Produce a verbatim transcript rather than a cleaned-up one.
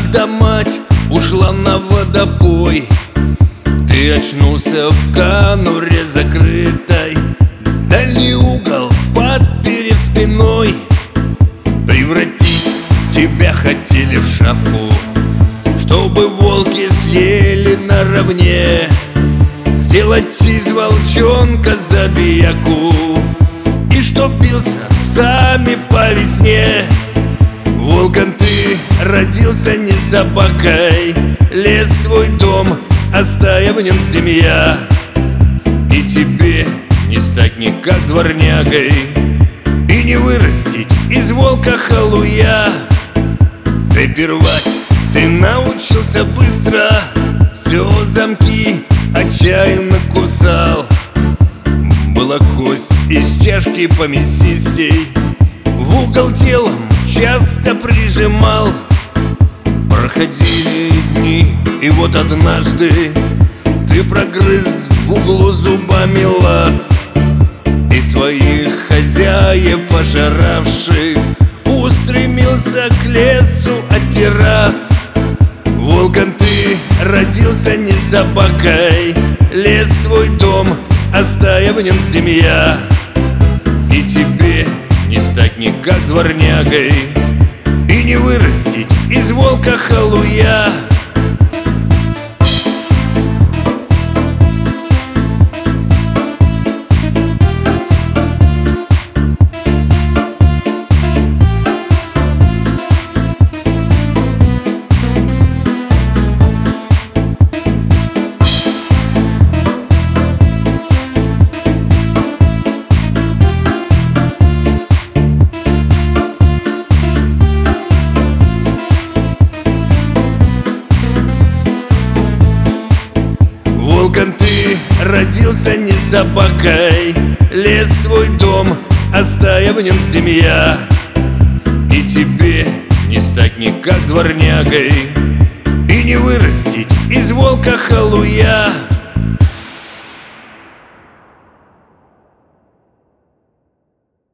когда мать ушла на водопой, ты очнулся в конуре закрытой. Дальний угол, подперев спиной, превратить тебя хотели в шавку, чтобы волки съели наравне, сделать из волчонка забияку, и чтоб бился псами по весне. Волком ты родился не собакой, лес твой дом, оставив в нем семья, и тебе не стать никак дворнягой, и не вырастить из волка халуя. Цепи рвать ты научился быстро, все замки отчаянно кусал. Была кость из чашки помесистей, в угол телом часто прижимал. Проходили дни, и вот однажды ты прогрыз в углу зубами лаз, и своих хозяев ожиравших устремился к лесу от террас. Волком ты родился не собакой, лес твой дом, оставив в нем семья, и тебе не стать никак дворнягой, и не вырастить из волка халуя. Волком ты родился не собакой, лес твой дом, оставив в нем семья, и тебе не стать никак дворнягой, и не вырастить из волка халуя.